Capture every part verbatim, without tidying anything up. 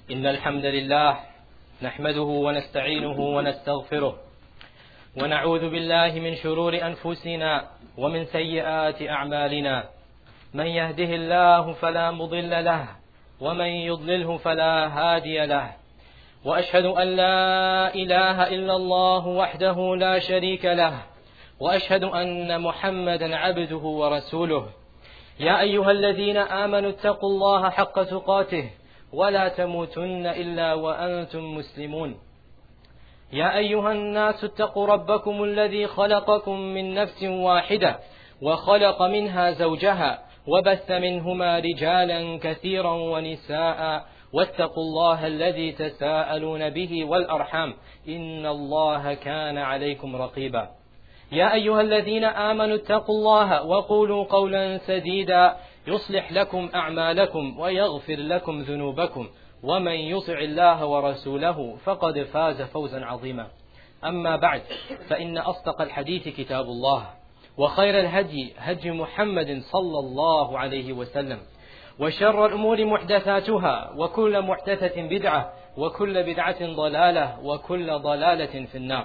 إن الحمد لله نحمده ونستعينه ونستغفره ونعوذ بالله من شرور أنفسنا ومن سيئات أعمالنا من يهده الله فلا مضل له ومن يضلله فلا هادي له وأشهد أن لا إله إلا الله وحده لا شريك له وأشهد أن محمدا عبده ورسوله يا أيها الذين آمنوا اتقوا الله حق تقاته ولا تموتن إلا وأنتم مسلمون يا أيها الناس اتقوا ربكم الذي خلقكم من نفس واحدة وخلق منها زوجها وبث منهما رجالا كثيرا ونساء واتقوا الله الذي تساءلون به والأرحام إن الله كان عليكم رقيبا يا أيها الذين آمنوا اتقوا الله وقولوا قولا سديدا يصلح لكم أعمالكم ويغفر لكم ذنوبكم ومن يطع الله ورسوله فقد فاز فوزا عظيما أما بعد فإن أصدق الحديث كتاب الله وخير الهدي هدي محمد صلى الله عليه وسلم وشر الأمور محدثاتها وكل محدثة بدعة وكل بدعة ضلالة وكل ضلالة في النار.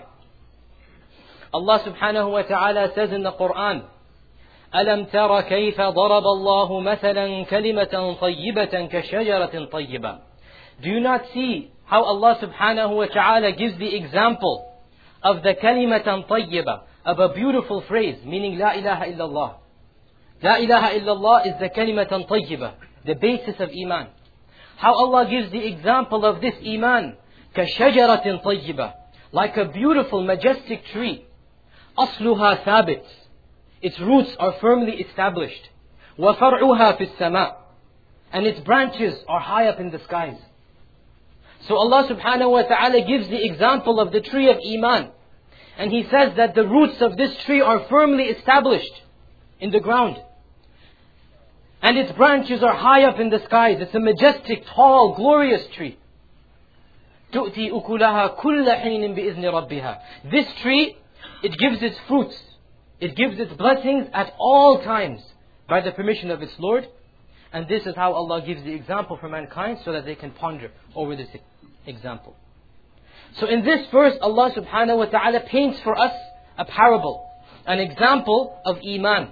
Allah subhanahu wa ta'ala says in the Quran, أَلَمْ تَرَ كَيْفَ ضَرَبَ اللَّهُ مَثَلًا كَلِمَةً طَيِّبَةً كَشَجَرَةٍ طَيِّبَةٍ. Do you not see how Allah subhanahu wa ta'ala gives the example of the kalimatan tayyibah, of a beautiful phrase, meaning La ilaha illallah. La ilaha illallah is the kalimatan tayyibah, the basis of Iman. How Allah gives the example of this Iman, كَشَجَرَةٍ طَيِّبَةٍ, like a beautiful, majestic tree. أصلها ثابت, its roots are firmly established. وفرعها في السماء, and its branches are high up in the skies. So Allah subhanahu wa ta'ala gives the example of the tree of Iman. And He says that the roots of this tree are firmly established in the ground. And its branches are high up in the skies. It's a majestic, tall, glorious tree. تؤتي أكلها كل حين بإذن ربها. This tree, it gives its fruits, it gives its blessings at all times by the permission of its Lord. And this is how Allah gives the example for mankind so that they can ponder over this example. So in this verse, Allah subhanahu wa ta'ala paints for us a parable, an example of Iman.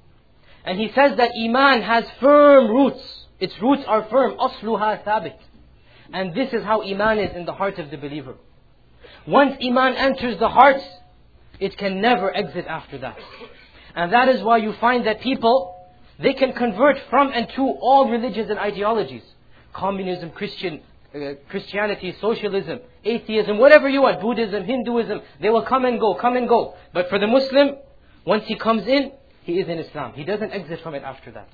And He says that Iman has firm roots. Its roots are firm. أصلها ثابت. And this is how Iman is in the heart of the believer. Once Iman enters the heart, it can never exit after that. And that is why you find that people, they can convert from and to all religions and ideologies. Communism, Christian, uh, Christianity, socialism, atheism, whatever you want, Buddhism, Hinduism, they will come and go, come and go. But for the Muslim, once he comes in, he is in Islam. He doesn't exit from it after that.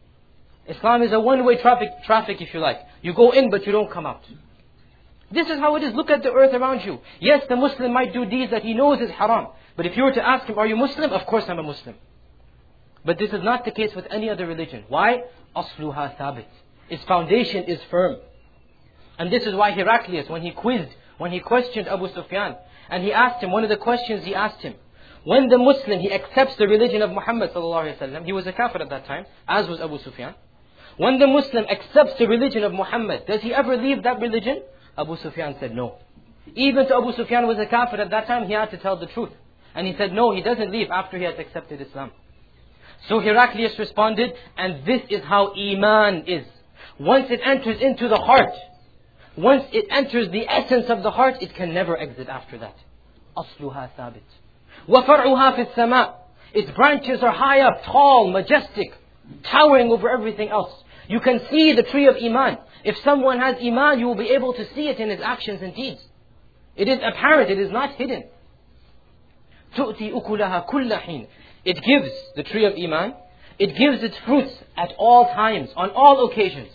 Islam is a one-way traffic, traffic if you like. You go in but you don't come out. This is how it is. Look at the earth around you. Yes, the Muslim might do deeds that he knows is haram. But if you were to ask him, are you Muslim? Of course I'm a Muslim. But this is not the case with any other religion. Why? أصلها ثابت. Its foundation is firm. And this is why Heraclius, when he quizzed, when he questioned Abu Sufyan, and he asked him, one of the questions he asked him, when the Muslim, he accepts the religion of Muhammad sallallahu alaihi wasallam, he was a kafir at that time, as was Abu Sufyan. When the Muslim accepts the religion of Muhammad, does he ever leave that religion? Abu Sufyan said no. Even though Abu Sufyan was a kafir at that time, he had to tell the truth. And he said no, he doesn't leave after he has accepted Islam. So Heraclius responded, and this is how Iman is. Once it enters into the heart, once it enters the essence of the heart, it can never exit after that. أصلها ثابت. وفرعها في السماء. Its branches are high up, tall, majestic, towering over everything else. You can see the tree of Iman. If someone has Iman, you will be able to see it in his actions and deeds. It is apparent, it is not hidden. تؤتي أكلها كل حين. It gives, the tree of Iman, it gives its fruits at all times, on all occasions.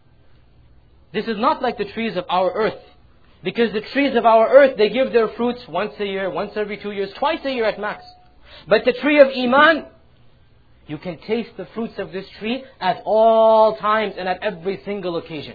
This is not like the trees of our earth. Because the trees of our earth, they give their fruits once a year, once every two years, twice a year at max. But the tree of Iman, you can taste the fruits of this tree at all times and at every single occasion.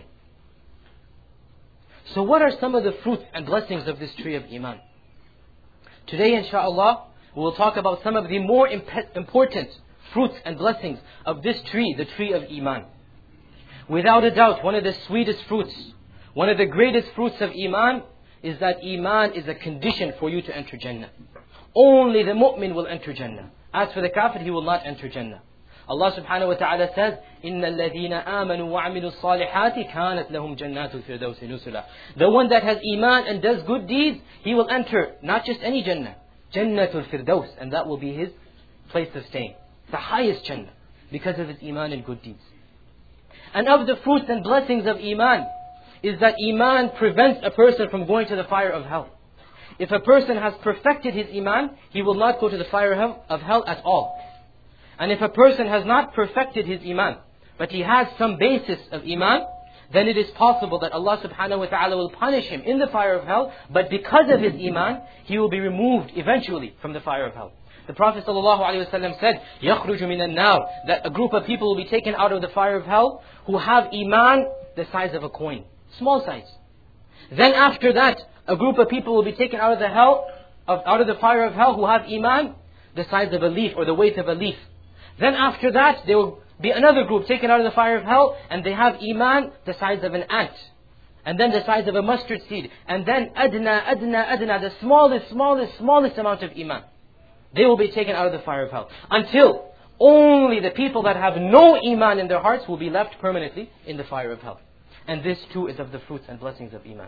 So what are some of the fruits and blessings of this tree of Iman? Today, inshaAllah, we will talk about some of the more imp- important fruits and blessings of this tree, the tree of Iman. Without a doubt, one of the sweetest fruits, One of the greatest fruits of Iman is that Iman is a condition for you to enter Jannah. Only the mu'min will enter Jannah. As for the kafir, he will not enter Jannah. Allah subhanahu wa ta'ala says, إِنَّ الَّذِينَ آمَنُوا وَعَمِلُوا الصَّالِحَاتِ كَانَتْ لَهُمْ جَنَّاتُ الْفِرْدَوْسِ نُزُلًا. The one that has Iman and does good deeds, he will enter not just any Jannah, Jannatul Firdaus, and that will be his place of staying. The highest Jannah, because of his Iman and good deeds. And of the fruits and blessings of Iman, is that Iman prevents a person from going to the fire of hell. If a person has perfected his Iman, he will not go to the fire of hell at all. And if a person has not perfected his Iman, but he has some basis of Iman, then it is possible that Allah subhanahu wa ta'ala will punish him in the fire of hell, but because of his Iman, he will be removed eventually from the fire of hell. The Prophet ﷺ said, يَخْرُجُ مِنَ النَّارِ, that a group of people will be taken out of the fire of hell who have Iman the size of a coin. Small size. Then after that, a group of people will be taken out of the hell, of, out of the fire of hell who have Iman the size of a leaf or the weight of a leaf. Then after that, there will be another group taken out of the fire of hell and they have Iman the size of an ant. And then the size of a mustard seed. And then adna, adna, adna, the smallest, smallest, smallest amount of Iman. They will be taken out of the fire of hell. Until only the people that have no Iman in their hearts will be left permanently in the fire of hell. And this too is of the fruits and blessings of Iman.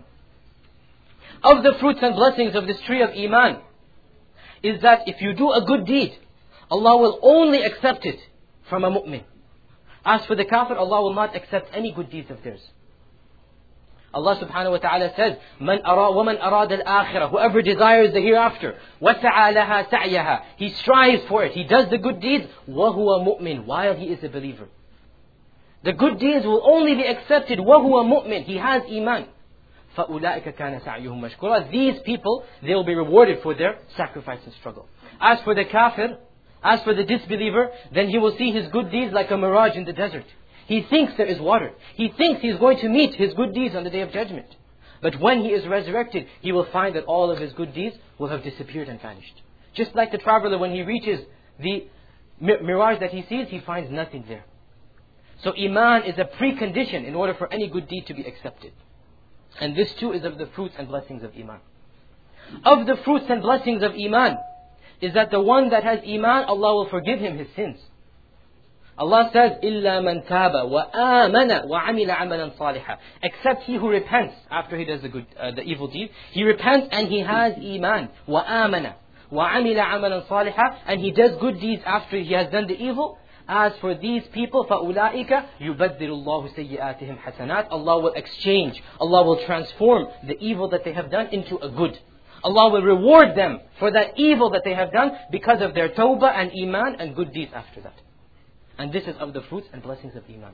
Of the fruits and blessings of this tree of Iman is that if you do a good deed, Allah will only accept it from a mu'min. As for the kafir, Allah will not accept any good deeds of theirs. Allah subhanahu wa ta'ala says, "Man ara وَمَنْ أَرَادَ الْآخِرَةِ." Whoever desires the hereafter, وَسَعَى لَهَا سَعْيَهَا, he strives for it, he does the good deeds, وَهُوَ مُؤْمِن, while he is a believer. The good deeds will only be accepted وَهُوَ مُؤْمِن, he has Iman. فَأُولَٰئِكَ كَانَ سَعْيُهُمْ مَشْكُورًا. These people, they will be rewarded for their sacrifice and struggle. As for the kafir, as for the disbeliever, then he will see his good deeds like a mirage in the desert. He thinks there is water. He thinks he is going to meet his good deeds on the Day of Judgment. But when he is resurrected, he will find that all of his good deeds will have disappeared and vanished. Just like the traveler, when he reaches the mirage that he sees, he finds nothing there. So Iman is a precondition in order for any good deed to be accepted. And this too is of the fruits and blessings of Iman. Of the fruits and blessings of Iman is that the one that has Iman, Allah will forgive him his sins. Allah says, إِلَّا مَنْ تَابَ وَآمَنَ وَعَمِلَ عَمَلًا صَالِحًا. Except he who repents after he does the good, uh, the evil deed. He repents and he has Iman. وَآمَنَ وَعَمِلَ عَمَلًا صَالِحًا. And he does good deeds after he has done the evil. As for these people, فَأُولَٰئِكَ يُبَدِّلُ اللَّهُ سَيِّئَاتِهِمْ حَسَنَاتٍ. Allah will exchange, Allah will transform the evil that they have done into a good. Allah will reward them for that evil that they have done because of their tawbah and Iman and good deeds after that. And this is of the fruits and blessings of Iman.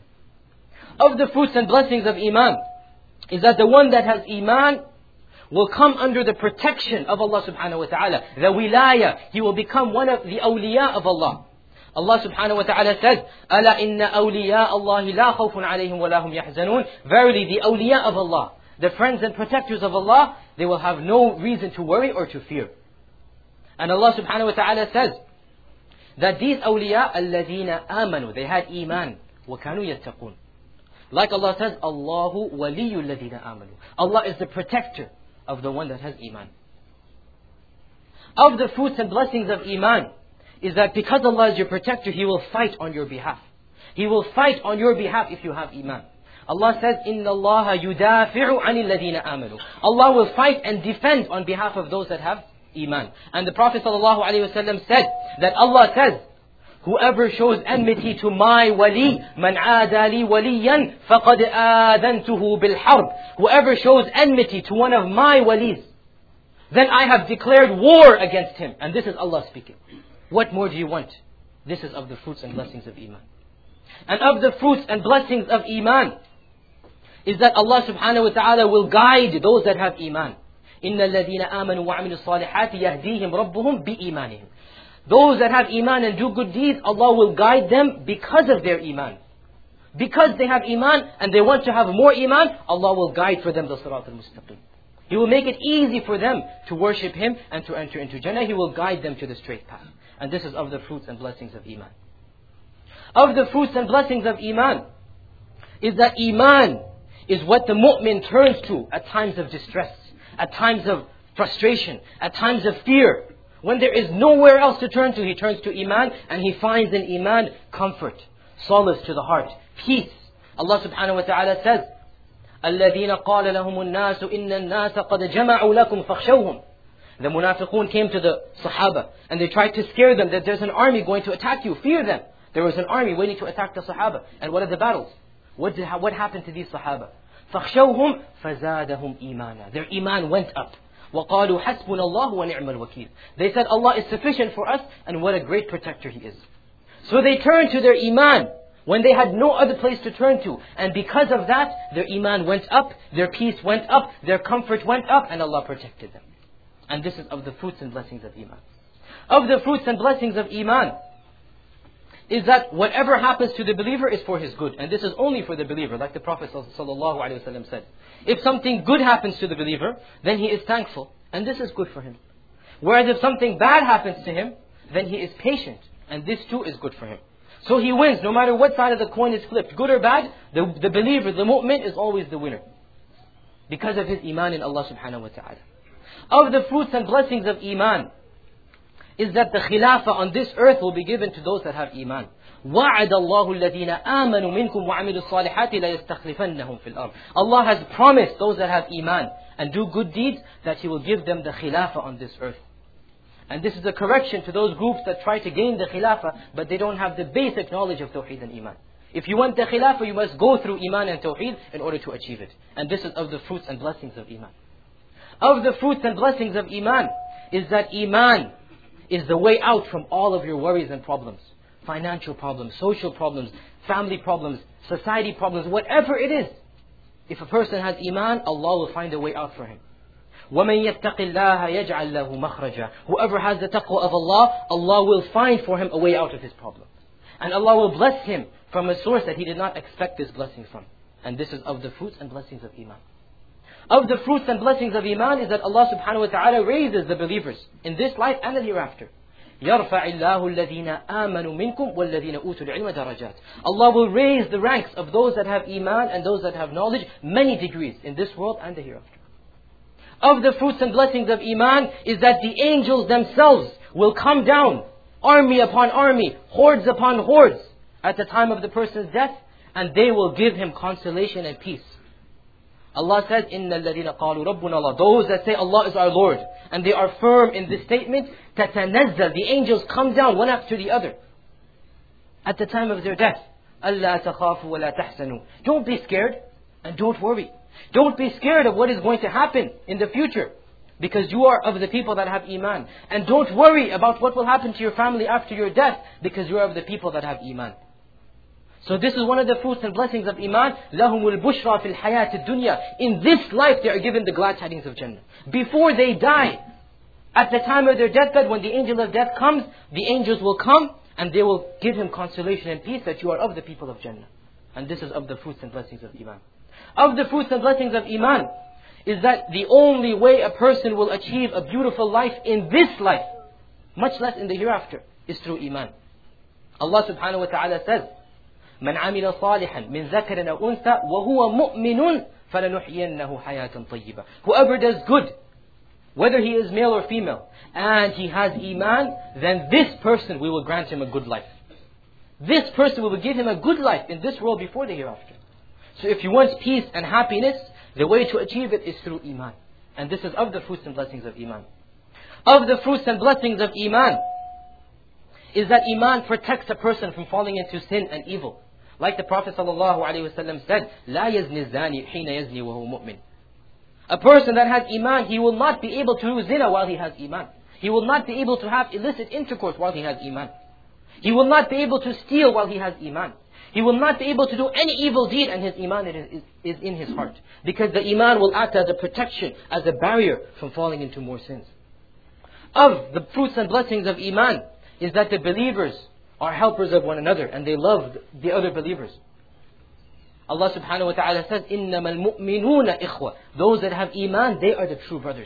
Of the fruits and blessings of Iman is that the one that has Iman will come under the protection of Allah subhanahu wa ta'ala. The wilaya, he will become one of the awliya of Allah. Allah subhanahu wa ta'ala says, أَلَا إِنَّ أَوْلِيَاءَ اللَّهِ لَا خَوْفٌ عَلَيْهِمْ وَلَا هُمْ يَحْزَنُونَ. Verily the awliya of Allah, the friends and protectors of Allah, they will have no reason to worry or to fear. And Allah subhanahu wa ta'ala says that these awliya, الَّذِينَ آمَنُوا, they had Iman, وَكَانُوا يَتَّقُونَ. Like Allah says, Allahu وَلِيُّ الَّذِينَ آمَنُوا. Allah is the protector of the one that has Iman. Of the fruits and blessings of Iman is that because Allah is your protector, He will fight on your behalf. He will fight on your behalf if you have Iman. Allah says, إِنَّ اللَّهَ يُدَافِعُ عَنِ الَّذِينَ آمَنُوا. Allah will fight and defend on behalf of those that have Iman. And the Prophet ﷺ said that Allah says, whoever shows enmity to my wali, مَنْ عَادَ لِي وَلِيًّا فَقَدْ آذَنْتُهُ بِالْحَرْبِ. Whoever shows enmity to one of my walis, then I have declared war against him. And this is Allah speaking. What more do you want? This is of the fruits and blessings of Iman. And of the fruits and blessings of Iman is that Allah subhanahu wa ta'ala will guide those that have Iman. إِنَّ الَّذِينَ آمَنُوا وَعَمِلُوا الصَّالِحَاتِ يَهْدِيهِمْ رَبُّهُم بِإِيمَانِهِمْ. Those that have Iman and do good deeds, Allah will guide them because of their Iman. Because they have Iman and they want to have more Iman, Allah will guide for them the Sirat al-Mustaqim. He will make it easy for them to worship Him and to enter into Jannah. He will guide them to the straight path. And this is of the fruits and blessings of Iman. Of the fruits and blessings of Iman is that Iman is what the mu'min turns to at times of distress, at times of frustration, at times of fear. When there is nowhere else to turn to, he turns to Iman, and he finds in Iman comfort, solace to the heart, peace. Allah subhanahu wa ta'ala says, الَّذِينَ قَالَ لَهُمُ النَّاسُ إِنَّ النَّاسَ قَدْ جَمَعُوا لَكُمْ فَاخْشَوْهُمْ. The munafiqun came to the Sahaba and they tried to scare them that there's an army going to attack you. Fear them. There was an army waiting to attack the Sahaba. And what are the battles? What, did, what happened to these Sahaba? فَاخْشَوْهُمْ فَزَادَهُمْ إِيمَانًا. Their Iman went up. وَقَالُوا حَسْبُنَ اللَّهُ وَنِعْمَ الْوَكِيلُ. They said Allah is sufficient for us and what a great protector He is. So they turned to their Iman when they had no other place to turn to. And because of that, their Iman went up, their peace went up, their comfort went up, and Allah protected them. And this is of the fruits and blessings of Iman. Of the fruits and blessings of Iman is that whatever happens to the believer is for his good. And this is only for the believer, like the Prophet ﷺ said. If something good happens to the believer, then he is thankful. And this is good for him. Whereas if something bad happens to him, then he is patient. And this too is good for him. So he wins, no matter what side of the coin is flipped. Good or bad, the, the believer, the mu'min is always the winner. Because of his Iman in Allah subhanahu wa ta'ala. Of the fruits and blessings of Iman is that the khilafah on this earth will be given to those that have Iman. وَعَدَ اللَّهُ الَّذِينَ آمَنُوا مِنْكُمْ وَعَمِلُوا الصَّالِحَاتِ لَيَسْتَخْلِفَنَّهُمْ فِي الْأَرْضِ. Allah has promised those that have Iman and do good deeds that He will give them the khilafah on this earth. And this is a correction to those groups that try to gain the khilafah, but they don't have the basic knowledge of Tawheed and Iman. If you want the khilafah, you must go through Iman and Tawheed in order to achieve it. And this is of the fruits and blessings of Iman. Of the fruits and blessings of Iman is that Iman is the way out from all of your worries and problems. Financial problems, social problems, family problems, society problems, whatever it is. If a person has Iman, Allah will find a way out for him. وَمَنْ يَتَّقِ اللَّهَ يَجْعَلْ لَهُ مَخْرَجًا. Whoever has the taqwa of Allah, Allah will find for him a way out of his problem. And Allah will bless him from a source that he did not expect this blessing from. And this is of the fruits and blessings of Iman. Of the fruits and blessings of Iman is that Allah subhanahu wa ta'ala raises the believers in this life and the hereafter. يَرْفَعِ اللَّهُ الَّذِينَ آمَنُوا مِنْكُمْ وَالَّذِينَ أُوتُوا الْعِلْمَ دَرَجَاتٍ. Allah will raise the ranks of those that have Iman and those that have knowledge many degrees in this world and the hereafter. Of the fruits and blessings of Iman is that the angels themselves will come down, army upon army, hordes upon hordes, at the time of the person's death, and they will give him consolation and peace. Allah says, إِنَّ الَّذِينَ قَالُوا رَبُّنَا اللَّهُ. Those that say Allah is our Lord, and they are firm in this statement, تَتَنَزَّلُ. The angels come down one after the other at the time of their death. أَلَّا تَخَافُوا وَلَا تَحْزَنُوا. Don't be scared and don't worry. Don't be scared of what is going to happen in the future, because you are of the people that have Iman. And don't worry about what will happen to your family after your death, because you are of the people that have Iman. So this is one of the fruits and blessings of Iman. لَهُمُ الْبُشْرَى فِي الْحَيَاةِ الدُّنْيَا. In this life they are given the glad tidings of Jannah. Before they die, at the time of their deathbed, when the angel of death comes, the angels will come and they will give him consolation and peace that you are of the people of Jannah. And this is of the fruits and blessings of Iman. Of the fruits and blessings of Iman is that the only way a person will achieve a beautiful life in this life, much less in the hereafter, is through Iman. Allah subhanahu wa ta'ala says, من عمل صالحا من ذكر أو أنثى وهو مؤمن فلنحيينه حياة طيبة. Whoever does good, whether he is male or female, and he has Iman, then this person, we will grant him a good life. This person, we will give him a good life in this world before the hereafter. So if you want peace and happiness, the way to achieve it is through Iman. And this is of the fruits and blessings of Iman. Of the fruits and blessings of Iman is that Iman protects a person from falling into sin and evil. Like the Prophet ﷺ said, لا يزني الزاني حين يزني وهو مؤمن. A person that has Iman, he will not be able to do zina while he has Iman. He will not be able to have illicit intercourse while he has Iman. He will not be able to steal while he has Iman. He will not be able to do any evil deed, and his Iman is, is, is in his heart. Because the Iman will act as a protection, as a barrier from falling into more sins. Of the fruits and blessings of Iman is that the believers are helpers of one another and they love the other believers. Allah subhanahu wa ta'ala says, إِنَّمَا الْمُؤْمِنُونَ إِخْوَةً. Those that have Iman, they are the true brothers.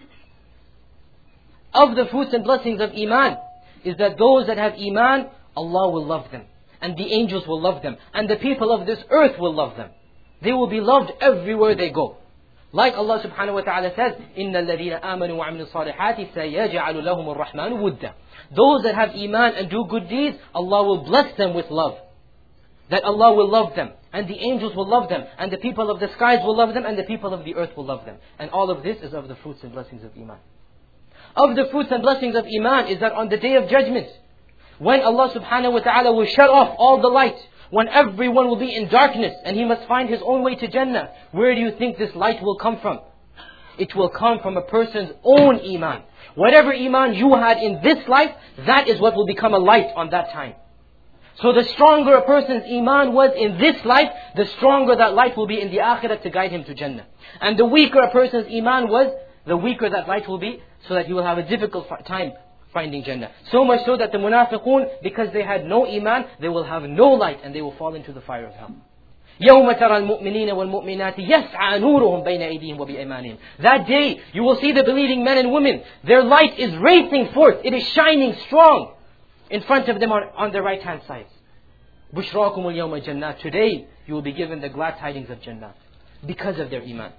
Of the fruits and blessings of Iman is that those that have Iman, Allah will love them. And the angels will love them. And the people of this earth will love them. They will be loved everywhere they go. Like Allah subhanahu wa ta'ala says, إِنَّ الَّذِينَ آمَنُوا وَعَمِلُوا الصَّالِحَاتِ سَيَجْعَلُ لَهُمُ الرَّحْمَنُ وُدًّا. Those that have iman and do good deeds, Allah will bless them with love. That Allah will love them, and the angels will love them, and the people of the skies will love them, and the people of the earth will love them. And all of this is of the fruits and blessings of iman. Of the fruits and blessings of iman is that on the day of judgment, when Allah subhanahu wa ta'ala will shut off all the light, when everyone will be in darkness and he must find his own way to Jannah, where do you think this light will come from? It will come from a person's own iman. Whatever iman you had in this life, that is what will become a light on that time. So the stronger a person's iman was in this life, the stronger that light will be in the akhirah to guide him to Jannah. And the weaker a person's iman was, the weaker that light will be, so that he will have a difficult time finding Jannah. So much so that the munafiqun, because they had no iman, they will have no light and they will fall into the fire of hell. يَوْمَ تَرَى الْمُؤْمِنِينَ وَالْمُؤْمِنَاتِ يَسْعَى نُورُهُمْ بَيْنَ أَيْدِيهِمْ وَبِأَيْمَانِهِمْ. That day, you will see the believing men and women. Their light is racing forth. It is shining strong in front of them on, on their right hand side. بُشْرَاكُمُ الْيَوْمَ جَنَّاتِ. Today, you will be given the glad tidings of Jannah because of their iman.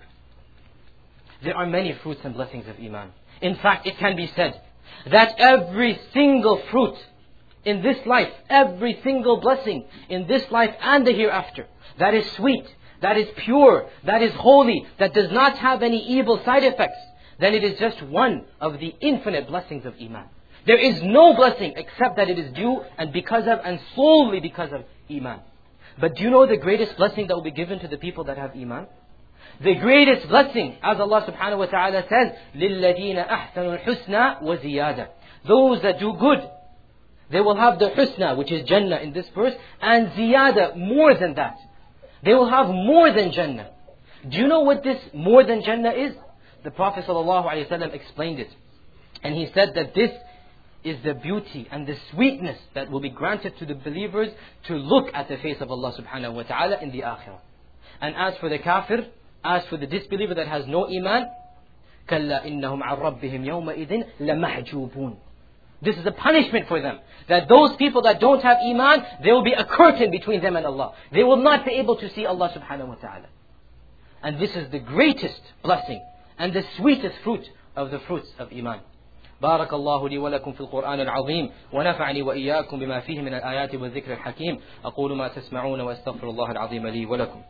There are many fruits and blessings of iman. In fact, it can be said that every single fruit in this life, every single blessing in this life and the hereafter, that is sweet, that is pure, that is holy, that does not have any evil side effects, then it is just one of the infinite blessings of iman. There is no blessing except that it is due and because of and solely because of iman. But do you know the greatest blessing that will be given to the people that have iman? The greatest blessing, as Allah subhanahu wa ta'ala says, لِلَّذِينَ أَحْسَنُوا الْحُسْنَى وَزِيَادَةً. Those that do good, they will have the husna, which is Jannah in this verse, and ziyada, more than that. They will have more than Jannah. Do you know what this more than Jannah is? The Prophet ﷺ explained it. And he said that this is the beauty and the sweetness that will be granted to the believers to look at the face of Allah subhanahu wa ta'ala in the akhirah. And as for the kafir, as for the disbeliever that has no iman, كَلَّا إِنَّهُمْ عَنْ رَبِّهِمْ يَوْمَئِذٍ لَمَحْجُوبُونَ. This is a punishment for them. That those people that don't have iman, there will be a curtain between them and Allah. They will not be able to see Allah subhanahu wa ta'ala. And this is the greatest blessing and the sweetest fruit of the fruits of iman. بارك الله لي ولكم في القرآن العظيم ونفعني وإياكم بما فيه من الآيات والذكر الحكيم أقول ما تسمعون وأستغفر الله العظيم لي ولكم.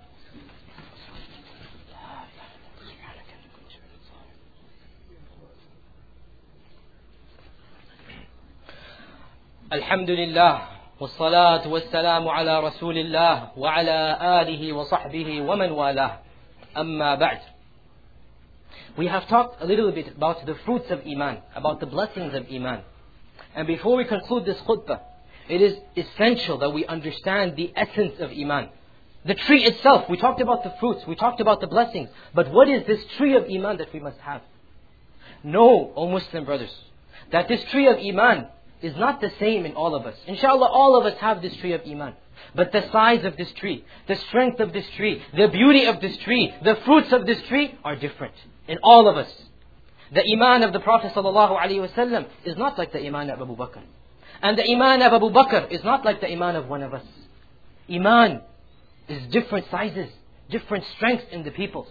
الحمد لله والصلاة والسلام على رسول الله وعلى آله وصحبه ومن والاه أما بعد. We have talked a little bit about the fruits of iman, about the blessings of iman. And before we conclude this khutbah, it is essential that we understand the essence of iman. The tree itself, we talked about the fruits, we talked about the blessings. But what is this tree of iman that we must have? Know, O Muslim brothers, that this tree of iman is not the same in all of us. Inshallah, all of us have this tree of iman. But the size of this tree, the strength of this tree, the beauty of this tree, the fruits of this tree are different in all of us. The iman of the Prophet ﷺ is not like the iman of Abu Bakr. And the iman of Abu Bakr is not like the iman of one of us. Iman is different sizes, different strengths in the people.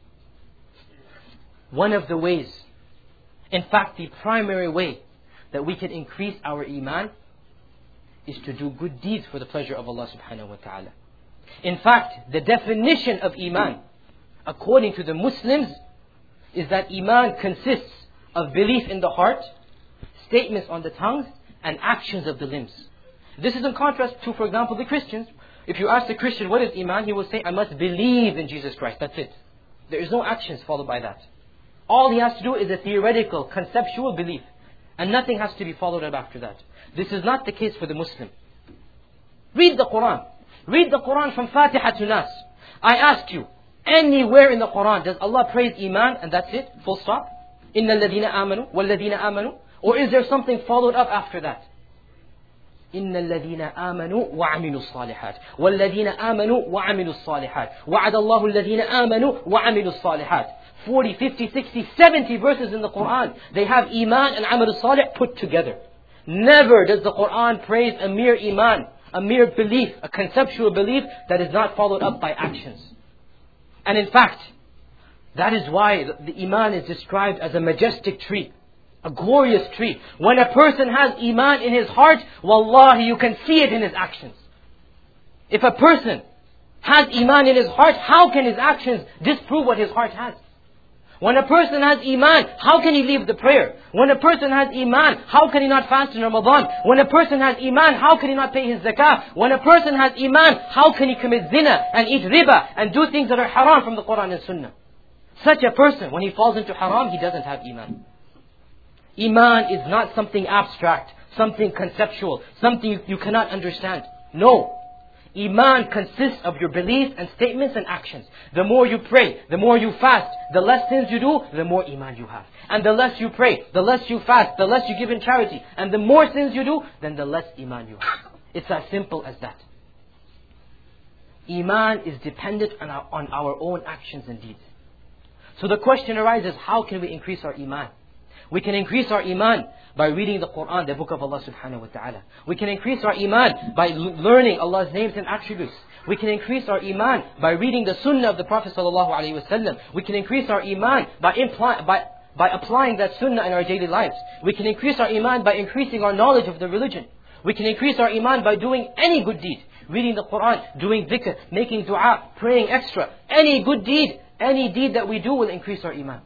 One of the ways, in fact the primary way that we can increase our iman is to do good deeds for the pleasure of Allah subhanahu wa ta'ala. In fact, the definition of iman, according to the Muslims, is that iman consists of belief in the heart, statements on the tongues, and actions of the limbs. This is in contrast to, for example, the Christians. If you ask the Christian, what is iman? He will say, I must believe in Jesus Christ. That's it. There is no actions followed by that. All he has to do is a theoretical, conceptual belief. And nothing has to be followed up after that. This is not the case for the Muslim. Read the Quran. Read the Quran from Fatiha to Nas. I ask you, anywhere in the Quran does Allah praise iman and that's it? Full stop? إِنَّ الَّذِينَ آمَنُوا وَالَّذِينَ آمَنُوا? Or is there something followed up after that? إِنَّ الَّذِينَ آمَنُوا وَعَمِلُوا الصَّالِحَاتِ وَالَّذِينَ آمَنُوا وَعَمِلُوا الصَّالِحَاتِ وَعَدَ اللَّهُ الَّذِينَ آمَنُوا وَعَمِلُوا الصَّالِحَاتِ. forty, fifty, sixty, seventy verses in the Quran. They have iman and amal salih put together. Never does the Quran praise a mere iman, a mere belief, a conceptual belief that is not followed up by actions. And in fact, that is why the Iman is described as a majestic tree, a glorious tree. When a person has Iman in his heart, wallahi, you can see it in his actions. If a person has Iman in his heart, how can his actions disprove what his heart has? When a person has Iman, how can he leave the prayer? When a person has Iman, how can he not fast in Ramadan? When a person has Iman, how can he not pay his zakah? When a person has Iman, how can he commit zina and eat riba and do things that are haram from the Quran and Sunnah? Such a person, when he falls into haram, he doesn't have Iman. Iman is not something abstract, something conceptual, something you, you cannot understand. No. Iman consists of your belief and statements and actions. The more you pray, the more you fast, the less sins you do, the more Iman you have. And the less you pray, the less you fast, the less you give in charity, and the more sins you do, then the less Iman you have. It's as simple as that. Iman is dependent on our, on our own actions and deeds. So the question arises, how can we increase our Iman? We can increase our Iman by reading the Quran, the book of Allah subhanahu wa ta'ala. We can increase our Iman by learning Allah's names and attributes. We can increase our Iman by reading the Sunnah of the Prophet sallallahu alaihi wasallam. We can increase our Iman by, imply, by, by applying that Sunnah in our daily lives. We can increase our Iman by increasing our knowledge of the religion. We can increase our Iman by doing any good deed. Reading the Quran, doing dhikr, making dua, praying extra. Any good deed, any deed that we do will increase our Iman.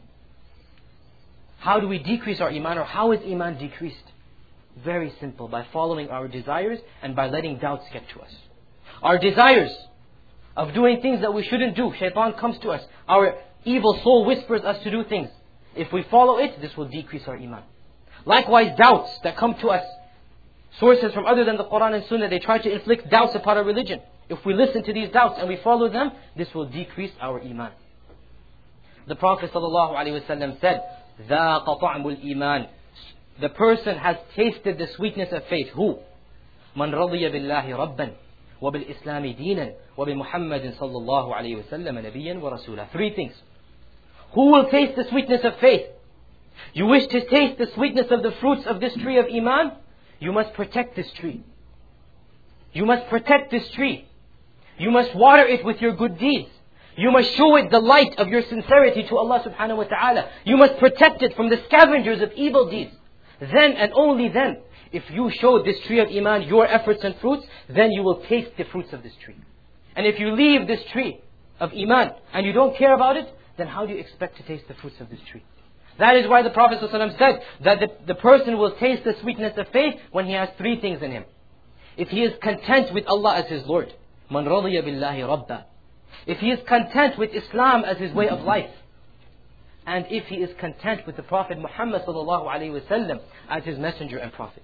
How do we decrease our Iman, or how is Iman decreased? Very simple, by following our desires and by letting doubts get to us. Our desires of doing things that we shouldn't do, shaitan comes to us. Our evil soul whispers us to do things. If we follow it, this will decrease our Iman. Likewise, doubts that come to us, sources from other than the Quran and Sunnah, they try to inflict doubts upon our religion. If we listen to these doubts and we follow them, this will decrease our Iman. The Prophet ﷺ said, ذَاقَ طَعْمُ الْإِيمَانِ. The person has tasted the sweetness of faith. Who? مَنْ رَضِيَ بِاللَّهِ رَبًّا وَبِالْإِسْلَامِ دِينًا وَبِمُحَمَّدٍ صَلَّى اللَّهُ عَلَيْهِ وَسَلَّمَ نَبِيًّا وَرَسُولًا. Three things. Who will taste the sweetness of faith? You wish to taste the sweetness of the fruits of this tree of Iman? You must protect this tree. You must protect this tree. You must water it with your good deeds. You must show it the light of your sincerity to Allah subhanahu wa ta'ala. You must protect it from the scavengers of evil deeds. Then and only then, if you show this tree of Iman your efforts and fruits, then you will taste the fruits of this tree. And if you leave this tree of Iman and you don't care about it, then how do you expect to taste the fruits of this tree? That is why the Prophet ﷺ said that the, the person will taste the sweetness of faith when he has three things in him. If he is content with Allah as his Lord, مَنْ رَضِيَ بِاللَّهِ رَبًّا. If he is content with Islam as his way of life, and if he is content with the Prophet Muhammad sallallahu alaihi wasallam as his messenger and prophet.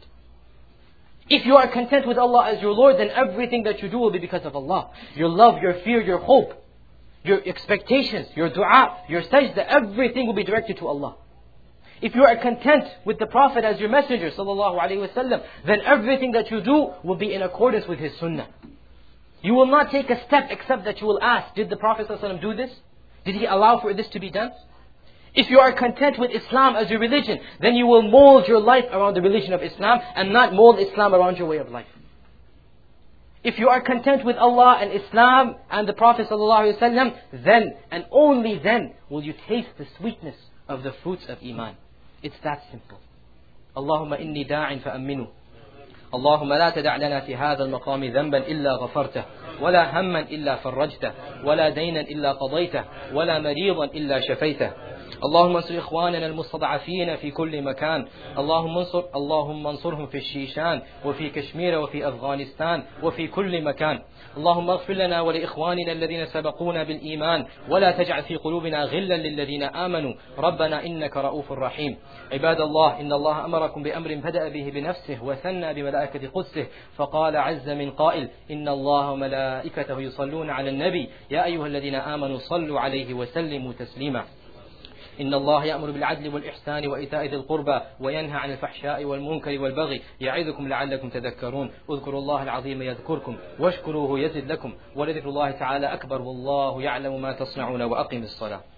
If you are content with Allah as your Lord, then everything that you do will be because of Allah. Your love, your fear, your hope, your expectations, your dua, your sajda, everything will be directed to Allah. If you are content with the Prophet as your messenger sallallahu alaihi wasallam, then everything that you do will be in accordance with his sunnah. You will not take a step except that you will ask, did the Prophet ﷺ do this? Did he allow for this to be done? If you are content with Islam as your religion, then you will mold your life around the religion of Islam and not mold Islam around your way of life. If you are content with Allah and Islam and the Prophet ﷺ, then and only then will you taste the sweetness of the fruits of Iman. It's that simple. Allahumma inni da'in fa'amminu. اللهم لا تدع لنا في هذا المقام ذنبا إلا غفرته ولا هما إلا فرجته ولا دينا إلا قضيته ولا مريضا إلا شفيته. اللهم انصر إخواننا المستضعفين في كل مكان. اللهم انصر اللهم انصرهم في الشيشان وفي كشمير وفي أفغانستان وفي كل مكان. اللهم اغفر لنا ولإخواننا الذين سبقونا بالإيمان ولا تجعل في قلوبنا غلا للذين آمنوا ربنا إنك رؤوف رحيم. عباد الله، إن الله أمركم بأمر بدأ به بنفسه وثنى بملائكة قدسه فقال عز من قائل إن الله وملائكته يصلون على النبي يا أيها الذين آمنوا صلوا عليه وسلموا تسليما. إن الله يأمر بالعدل والإحسان وإيتاء ذي القربى وينهى عن الفحشاء والمنكر والبغي يعظكم لعلكم تذكرون. اذكروا الله العظيم يذكركم واشكروه يزد لكم ولذكر الله تعالى أكبر والله يعلم ما تصنعون وأقم الصلاة.